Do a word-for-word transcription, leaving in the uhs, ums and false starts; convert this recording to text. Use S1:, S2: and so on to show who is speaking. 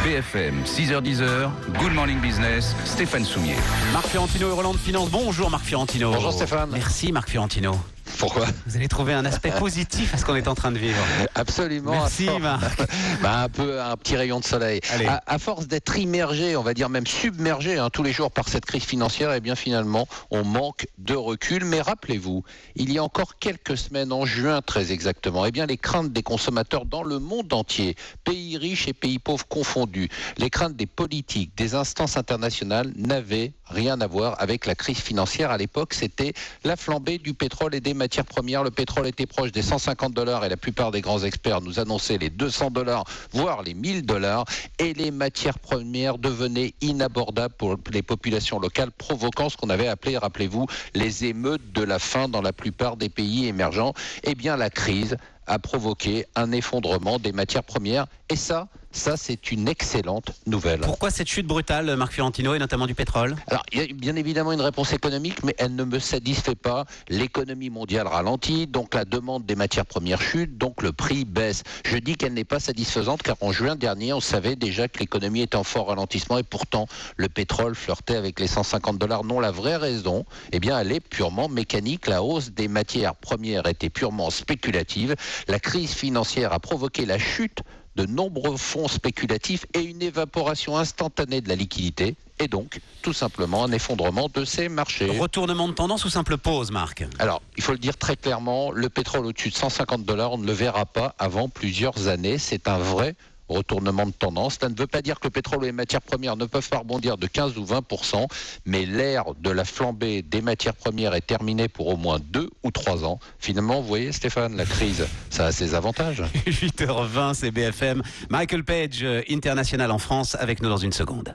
S1: B F M, six heures dix, Good Morning Business, Stéphane Soumier.
S2: Marc Fiorentino et Roland de Finance. Bonjour Marc Fiorentino.
S3: Bonjour Stéphane.
S2: Merci Marc Fiorentino.
S3: Pourquoi ?
S2: Vous allez trouver un aspect positif à ce qu'on est en train de vivre.
S3: Absolument.
S2: Merci
S3: à
S2: Marc.
S3: bah, un peu un petit rayon de soleil. À, à force d'être immergé, on va dire même submergé hein, tous les jours par cette crise financière, et eh bien finalement on manque de recul. Mais rappelez-vous, il y a encore quelques semaines, en juin très exactement, eh bien les craintes des consommateurs dans le monde entier, pays riches et pays pauvres confondus, les craintes des politiques, des instances internationales n'avaient rien à voir avec la crise financière. À l'époque, c'était la flambée du pétrole et des matières premières. Le pétrole était proche des cent cinquante dollars et la plupart des grands experts nous annonçaient les deux cents dollars, voire les mille dollars. Et les matières premières devenaient inabordables pour les populations locales, provoquant ce qu'on avait appelé, rappelez-vous, les émeutes de la faim dans la plupart des pays émergents. Eh bien, la crise a provoqué un effondrement des matières premières. Et ça, ça c'est une excellente nouvelle.
S2: Pourquoi cette chute brutale, Marc Fiorentino, et notamment du pétrole ?
S3: Alors, il y a bien évidemment une réponse économique, mais elle ne me satisfait pas. L'économie mondiale ralentit, donc la demande des matières premières chute, donc le prix baisse. Je dis qu'elle n'est pas satisfaisante, car en juin dernier, on savait déjà que l'économie était en fort ralentissement, et pourtant, le pétrole flirtait avec les cent cinquante dollars. Non, la vraie raison, eh bien, elle est purement mécanique. La hausse des matières premières était purement spéculative. La crise financière a provoqué la chute de nombreux fonds spéculatifs et une évaporation instantanée de la liquidité, et donc tout simplement un effondrement de ces marchés.
S2: Retournement de tendance ou simple pause, Marc ?
S3: Alors, il faut le dire très clairement, le pétrole au-dessus de cent cinquante dollars, on ne le verra pas avant plusieurs années. C'est un vrai retournement de tendance. Ça ne veut pas dire que le pétrole et les matières premières ne peuvent pas rebondir de quinze ou vingt pour cent, mais l'ère de la flambée des matières premières est terminée pour au moins deux ou trois ans. Finalement, vous voyez Stéphane, la crise, ça a ses avantages.
S2: huit heures vingt, c'est B F M. Michael Page, international en France, avec nous dans une seconde.